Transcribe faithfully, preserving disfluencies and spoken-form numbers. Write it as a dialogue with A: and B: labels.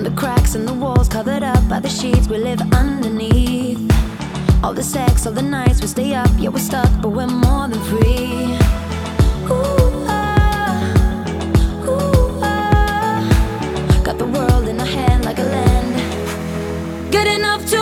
A: And the cracks in the walls covered up by the sheets we live underneath. All the sex, all the nights we stay up, yeah we're stuck but we're more than free. Ooh, ah, ooh, ah. Got the world in our hand like a land. Good enough to